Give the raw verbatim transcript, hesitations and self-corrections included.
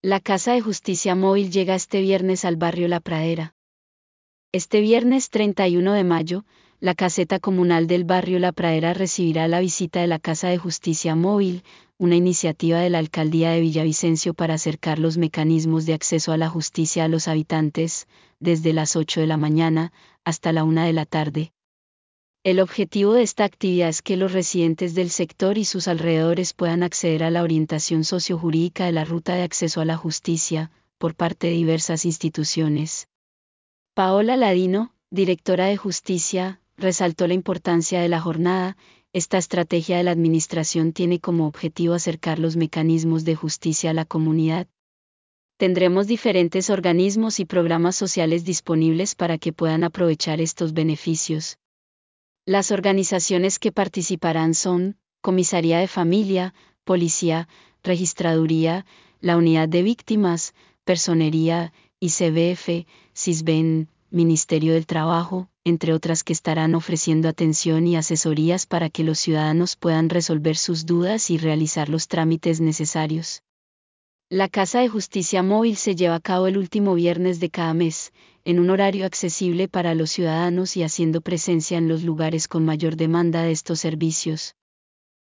La Casa de Justicia Móvil llega este viernes al barrio La Pradera. Este viernes treinta y uno de mayo, la caseta comunal del barrio La Pradera recibirá la visita de la Casa de Justicia Móvil, una iniciativa de la Alcaldía de Villavicencio para acercar los mecanismos de acceso a la justicia a los habitantes, desde las ocho de la mañana hasta la una de la tarde. El objetivo de esta actividad es que los residentes del sector y sus alrededores puedan acceder a la orientación sociojurídica de la ruta de acceso a la justicia, por parte de diversas instituciones. Paola Ladino, directora de Justicia, resaltó la importancia de la jornada. Esta estrategia de la Administración tiene como objetivo acercar los mecanismos de justicia a la comunidad. Tendremos diferentes organismos y programas sociales disponibles para que puedan aprovechar estos beneficios. Las organizaciones que participarán son Comisaría de Familia, Policía, Registraduría, la Unidad de Víctimas, Personería, I C B F, Sisbén, Ministerio del Trabajo, entre otras que estarán ofreciendo atención y asesorías para que los ciudadanos puedan resolver sus dudas y realizar los trámites necesarios. La Casa de Justicia Móvil se lleva a cabo el último viernes de cada mes, en un horario accesible para los ciudadanos y haciendo presencia en los lugares con mayor demanda de estos servicios.